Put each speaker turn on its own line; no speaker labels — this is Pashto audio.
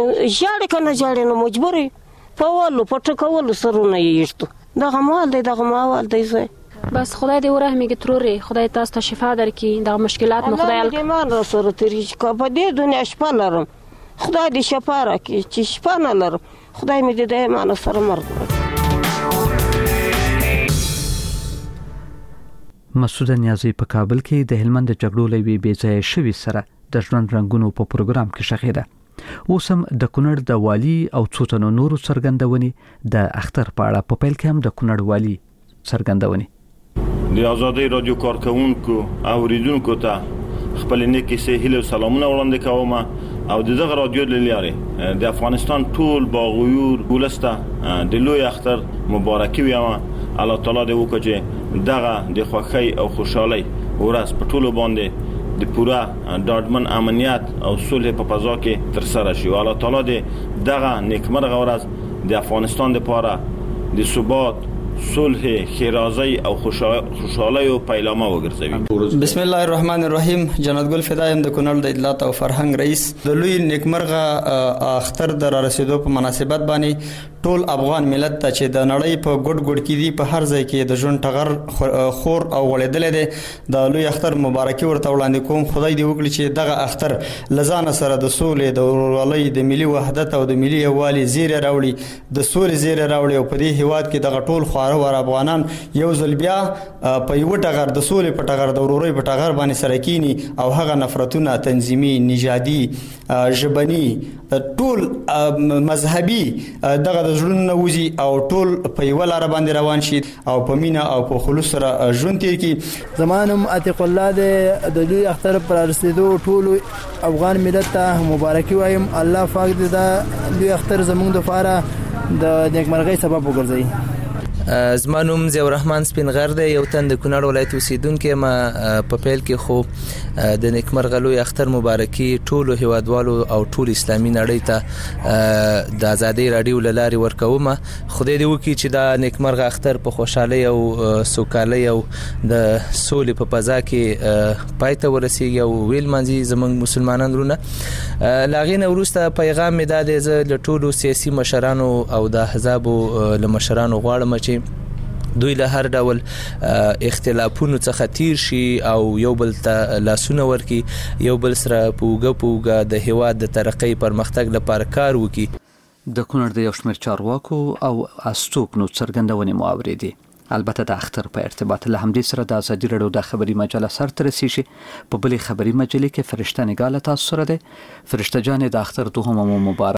ژاړې که نه ژاړې نو مجبور یې په ولو په ټکولو سرونه یې ایښتو دغه مال دی دغه مال دی زوی
بس خدای دې ورحمېږي ترورې خدای تاسو ته شفا درکړي دغه مشکلات مو خدای
الله دې ایمان را سره تېرېږي که په دې دنیا شپه لرم خدای دې شفا راکړي چې شپه نه لرم خدای مې دې د ایمان سره مرګ وکړي.
مسعوده نیازی په کابل کې د هلمند د جګړو له یوې بې ځایه شوي سره د ژوند رنګونو په پروګرام کې ښخېده. اوس هم د کونړ د والي او څو تنو نورو څرګندونې د اختر په اړه په پیل کې هم د کونړ والي څرګندونې
د آزادۍ رادیو کارکونکو او اوریدونکو ته خپل نیکې سه هیله او سلامونه وړاندې کوم او دغه رادیو له لارې د افغانستان ټول باغیور ولسته د لوی اختر مبارکي وایم. الله تعالی دې وکړي چې دغه د خوښۍ او خوشحالۍ ورځ په ټولو باندې د پوره ډاډمن امنیت او صلح په فضا کې تر سره شي. الله تعالی دې دغه نیکمرغه ورځ د افغانستان لپاره د ثبات صلح خیرازی او خوشحالی او پیلامه وګرځوي.
بسم الله الرحمن الرحیم. جنت ګل فدایم د کونړ د اطلاعات او فرهنګ رئیس د لوی نیکمرغه اختر د رسیدو په مناسبت باندې ټول افغان ملت ته چې د نړۍ په ګډ ګډ کې دي په هر ځای کې د ژوند ټغر خور او غړېدل دي د لوی اختر مبارکي ورته وړاندې کوم. خدای دې وکړي چې دغه اختر لزان سره د سولې د ورورولۍ د ملي وحدت او د ملي یووالي زیری راوړي د سولې زیری راوړي او په دې هیواد کې دغه ټول ور افغانان یو ځل بیا په یو ټغر د سولې په ټغر د ورورۍ په ټغر باندې سره کینی او هغه نفرتونه تنظیمي نژادي ژبني ټول مذهبي دغه د ژوند نوځي او ټول په یو لار باندې روان شي او په مینا او په خلوص سره ژوند تیر کی.
زمانم عتیق الله د لوی اختر پر رسیدو ټول افغان ملت ته مبارکي وایم. الله پاک دې دا لوی اختر زموږ د لپاره د نیکمرغۍ سبب وګرځي.
زما نوم ضیاء الرحمن سپینغر دی یو تن د کونړ ولایت اوسیدونکی ما په پیل کې خو د نیکمرغه لوی اختر مبارکي ټولو هیوادوالو او ټول اسلامي نړۍ ته د ازادۍ رادیو له لارې ورکوم. خدای دې وکړي چې دا نیکمرغه اختر په خوشحالۍ او سوکالۍ او د سولې په فضا کې پای ته ورسیږي او ویل مانځي زموږ مسلمانان ورونه. له هغې نه وروسته پیغام مې دا دی زه له ټولو سیاسي مشرانو او د احزابو له مشرانو غواړم چې دوی له هر ډول اختلافونو څخه تیر شي او یو بل ته لاسونه ورکي یو بل سره پوګه د هیواد د ترقۍ پرمختګ لپاره کار وکړي.
د کونړ د یو شمېر چارواکو او استوګنو څرګندونې مو اورېدې. البته د اختر په ارتباط له همدې سره د ازادي راډیو د خبري مجله سرته رسیږي. په بلې خبري مجلې کې فرشته نګاله تاسو سره ده. فرشته جان د اختر دوهم مبارک